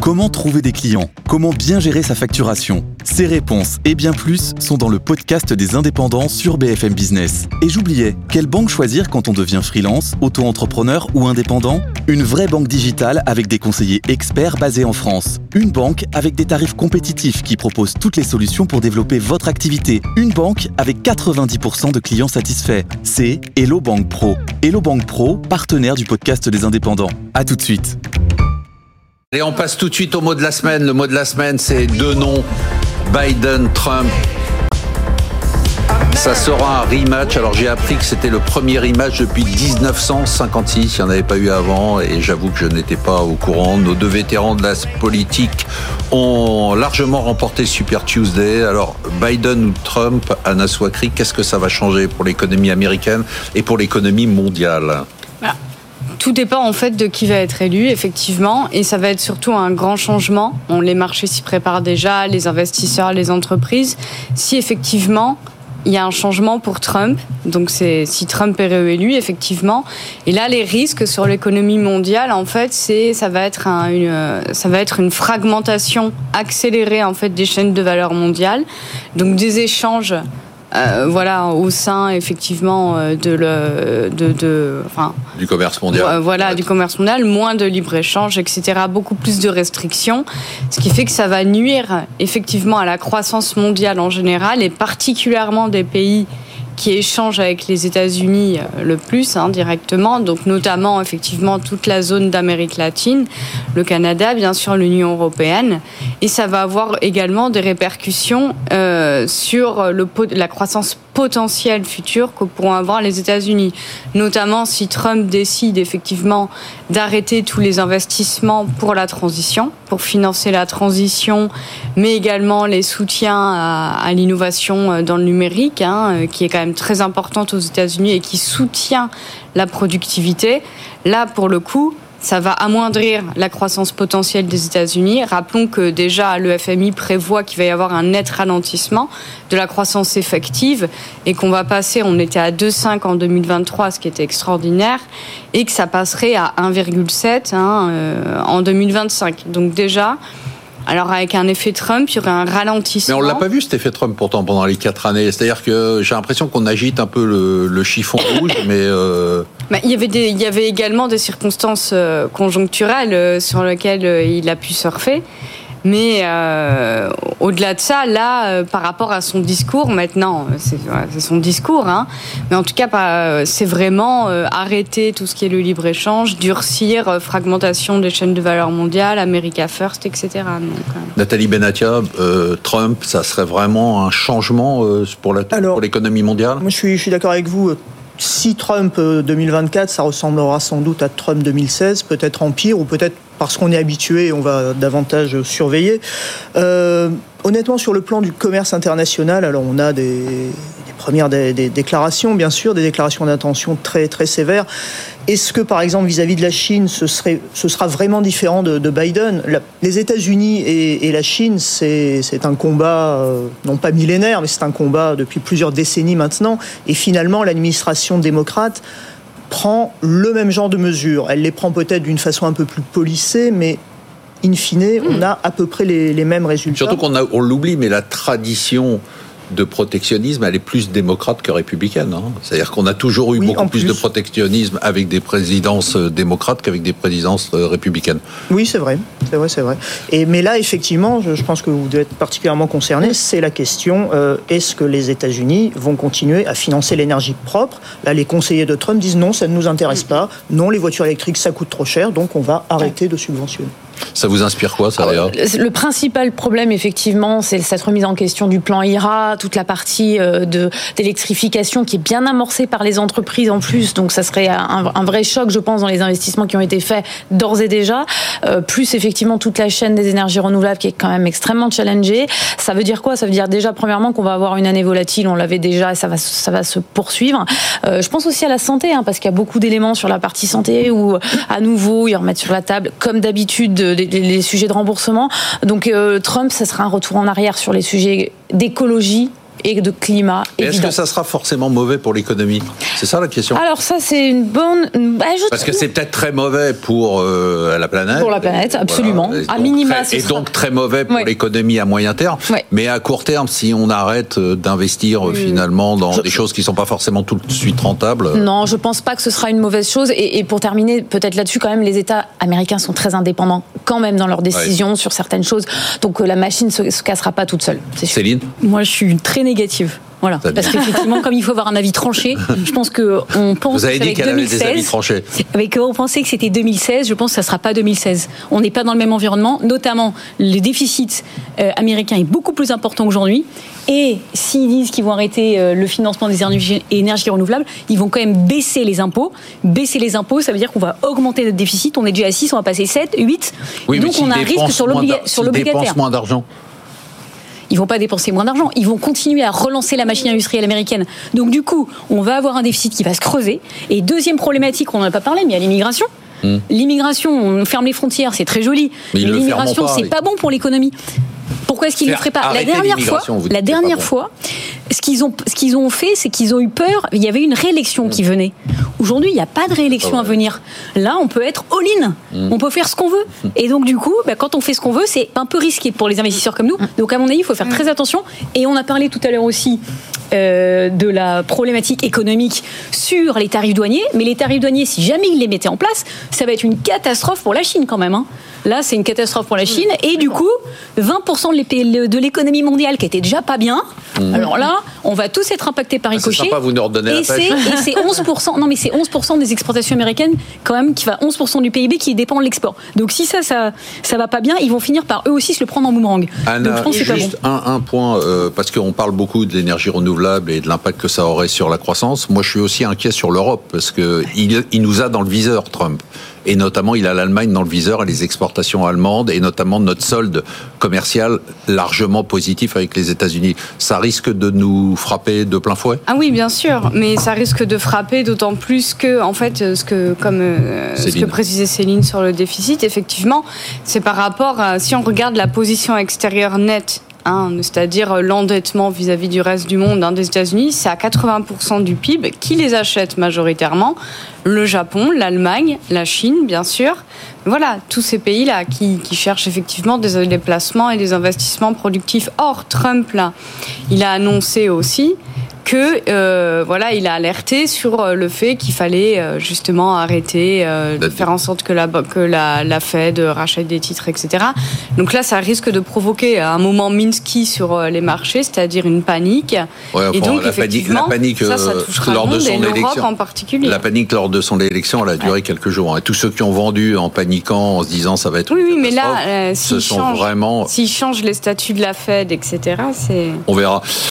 Comment trouver des clients ? Comment bien gérer sa facturation ? Ces réponses et bien plus sont dans le podcast des indépendants sur BFM Business. Et j'oubliais, quelle banque choisir quand on devient freelance, auto-entrepreneur ou indépendant ? Une vraie banque digitale avec des conseillers experts basés en France. Une banque avec des tarifs compétitifs qui propose toutes les solutions pour développer votre activité. Une banque avec 90% de clients satisfaits. C'est Hello Bank Pro. Hello Bank Pro, partenaire du podcast des indépendants. À tout de suite. Et on passe tout de suite au mot de la semaine. Le mot de la semaine, c'est deux noms, Biden, Trump. Ça sera un rematch. Alors j'ai appris que c'était le premier rematch depuis 1956. Il n'y en avait pas eu avant et j'avoue que je n'étais pas au courant. Nos deux vétérans de la politique ont largement remporté Super Tuesday. Alors Biden ou Trump, Anna Swakry, qu'est-ce que ça va changer pour l'économie américaine et pour l'économie mondiale ? Tout dépend en fait de qui va être élu, effectivement, et ça va être surtout un grand changement. Les marchés s'y préparent déjà, les investisseurs, les entreprises. Si effectivement il y a un changement pour Trump, donc c'est si Trump est réélu, effectivement. Et là, les risques sur l'économie mondiale, en fait, ça va être une fragmentation accélérée en fait des chaînes de valeur mondiales, donc des échanges. Au sein effectivement du commerce mondial. Du commerce mondial, moins de libre-échange, etc., beaucoup plus de restrictions, ce qui fait que ça va nuire effectivement à la croissance mondiale en général et particulièrement des pays qui échangent avec les États-Unis le plus directement, donc notamment effectivement toute la zone d'Amérique latine, le Canada, bien sûr l'Union européenne, et ça va avoir également des répercussions sur la croissance potentielle future que pourront avoir les États-Unis, notamment si Trump décide effectivement d'arrêter tous les investissements pour la transition, pour financer la transition, mais également les soutiens à l'innovation dans le numérique, qui est quand même très importante aux États-Unis et qui soutient la productivité. Là, pour le coup, ça va amoindrir la croissance potentielle des États-Unis. Rappelons que déjà le FMI prévoit qu'il va y avoir un net ralentissement de la croissance effective et qu'on va passer, on était à 2,5 en 2023, ce qui était extraordinaire, et que ça passerait à 1,7 en 2025. Donc déjà, alors avec un effet Trump, il y aurait un ralentissement. Mais on ne l'a pas vu cet effet Trump pourtant pendant les 4 années. C'est-à-dire que j'ai l'impression qu'on agite un peu le chiffon rouge, mais... Il y avait également des circonstances conjoncturelles sur lesquelles il a pu surfer. Mais au-delà de ça, là, par rapport à son discours, maintenant, c'est son discours, mais en tout cas, c'est vraiment arrêter tout ce qui est le libre-échange, durcir, fragmentation des chaînes de valeur mondiales, America First, etc. Donc, Nathalie Benatia, Trump, ça serait vraiment un changement pour l'économie mondiale ? Moi, je suis d'accord avec vous. Si Trump 2024, ça ressemblera sans doute à Trump 2016, peut-être en pire, ou peut-être parce qu'on est habitué, on va davantage surveiller. Honnêtement, sur le plan du commerce international, alors on a des premières des déclarations, bien sûr, des déclarations d'intention très, très sévères. Est-ce que, par exemple, vis-à-vis de la Chine, ce sera vraiment différent de Biden ? Les États-Unis et la Chine, c'est un combat, non pas millénaire, mais c'est un combat depuis plusieurs décennies maintenant. Et finalement, l'administration démocrate prend le même genre de mesures. Elle les prend peut-être d'une façon un peu plus polissée, mais in fine, on a à peu près les mêmes résultats. Surtout on l'oublie, mais la tradition de protectionnisme, elle est plus démocrate que républicaine. C'est-à-dire qu'on a toujours eu beaucoup plus de protectionnisme avec des présidences démocrates qu'avec des présidences républicaines. Oui, c'est vrai. Mais là, effectivement, je pense que vous devez être particulièrement concernés, c'est la question, est-ce que les États-Unis vont continuer à financer l'énergie propre ? Là, les conseillers de Trump disent non, ça ne nous intéresse pas. Non, les voitures électriques, ça coûte trop cher, donc on va arrêter de subventionner. Ça vous inspire quoi, ça, Léa ? Le principal problème, effectivement, c'est cette remise en question du plan IRA, toute la partie d'électrification qui est bien amorcée par les entreprises en plus. Donc, ça serait un vrai choc, je pense, dans les investissements qui ont été faits d'ores et déjà. Plus, effectivement, toute la chaîne des énergies renouvelables qui est quand même extrêmement challengée. Ça veut dire quoi ? Ça veut dire déjà, premièrement, qu'on va avoir une année volatile. On l'avait déjà et ça va se poursuivre. Je pense aussi à la santé, parce qu'il y a beaucoup d'éléments sur la partie santé où, à nouveau, ils remettent sur la table, comme d'habitude, les sujets de remboursement. Donc Trump, ça sera un retour en arrière sur les sujets d'écologie et de climat. Est-ce que ça sera forcément mauvais pour l'économie ? C'est ça la question. Alors ça, c'est une bonne... Parce que c'est peut-être très mauvais pour la planète. Pour la planète, absolument. Voilà. À minima, donc très mauvais pour l'économie à moyen terme. Ouais. Mais à court terme, si on arrête d'investir finalement dans des choses qui ne sont pas forcément tout de suite rentables... Non, je ne pense pas que ce sera une mauvaise chose. Et pour terminer, peut-être là-dessus, quand même, les États américains sont très indépendants quand même dans leurs décisions sur certaines choses. Donc la machine ne se cassera pas toute seule. C'est sûr. Céline ? Moi, je suis très négative. Voilà. Parce qu'effectivement, comme il faut avoir un avis tranché, je pense qu'on pense Vous avez dit qu'elle avait des avis tranchés. On pensait que c'était 2016, je pense que ça ne sera pas 2016. On n'est pas dans le même environnement, notamment le déficit américain est beaucoup plus important qu'aujourd'hui. Et s'ils disent qu'ils vont arrêter le financement des énergies renouvelables, ils vont quand même baisser les impôts. Baisser les impôts, ça veut dire qu'on va augmenter notre déficit. On est déjà à 6, on va passer 7, 8. Oui, donc on a un risque sur l'obligataire. Ils dépensent moins d'argent. Ils vont pas dépenser moins d'argent, ils vont continuer à relancer la machine industrielle américaine. Donc du coup, on va avoir un déficit qui va se creuser. Et deuxième problématique, on n'en a pas parlé, mais il y a l'immigration. L'immigration, on ferme les frontières, c'est très joli. Mais l'immigration, c'est pas bon pour l'économie. Pourquoi est-ce qu'ils ne le feraient pas ? La dernière fois, ce qu'ils ont fait, c'est qu'ils ont eu peur. Il y avait une réélection qui venait. Aujourd'hui, il n'y a pas de réélection à venir. Là, on peut être all-in. On peut faire ce qu'on veut. Et donc, du coup, quand on fait ce qu'on veut, c'est un peu risqué pour les investisseurs comme nous. Donc, à mon avis, il faut faire très attention. Et on a parlé tout à l'heure aussi de la problématique économique sur les tarifs douaniers. Mais les tarifs douaniers, si jamais ils les mettaient en place, ça va être une catastrophe pour la Chine quand même. Là, c'est une catastrophe pour la Chine. Et du coup, 20% de l'économie mondiale qui était déjà pas bien. Alors là, on va tous être impactés par ricochet. C'est sympa, vous nous redonnez la pêche. Et c'est 11%. Non, mais c'est 11% des exportations américaines quand même qui va 11% du PIB qui dépend de l'export. Donc si ça va pas bien, ils vont finir par eux aussi se le prendre en boomerang. Anna, donc, je pense que c'est juste pas bon. un point parce qu'on parle beaucoup de l'énergie renouvelable et de l'impact que ça aurait sur la croissance. Moi, je suis aussi inquiet sur l'Europe parce que il nous a dans le viseur, Trump. Et notamment, il a l'Allemagne dans le viseur et les exportations allemandes, et notamment notre solde commercial largement positif avec les États-Unis. Ça risque de nous frapper de plein fouet ? Ah oui, bien sûr, mais ça risque de frapper d'autant plus que, en fait, ce que précisait Céline sur le déficit, effectivement, c'est par rapport à, si on regarde la position extérieure nette, c'est-à-dire l'endettement vis-à-vis du reste du monde des États-Unis, c'est à 80% du PIB qui les achète majoritairement. Le Japon, l'Allemagne, la Chine, bien sûr. Voilà, tous ces pays-là qui cherchent effectivement des déplacements et des investissements productifs. Or, Trump, là, il a annoncé aussi que il a alerté sur le fait qu'il fallait justement arrêter de faire en sorte que la Fed rachète des titres, etc. Donc là, ça risque de provoquer un moment Minsky sur les marchés, c'est-à-dire une panique. Ouais, et donc, la panique ça touchera lors de son et l'Europe élection en particulier. La panique lors de son élection, elle a duré quelques jours. Et tous ceux qui ont vendu en paniquant, en se disant ça va être une catastrophe, mais là, s'ils changent les statuts de la Fed, etc., on verra.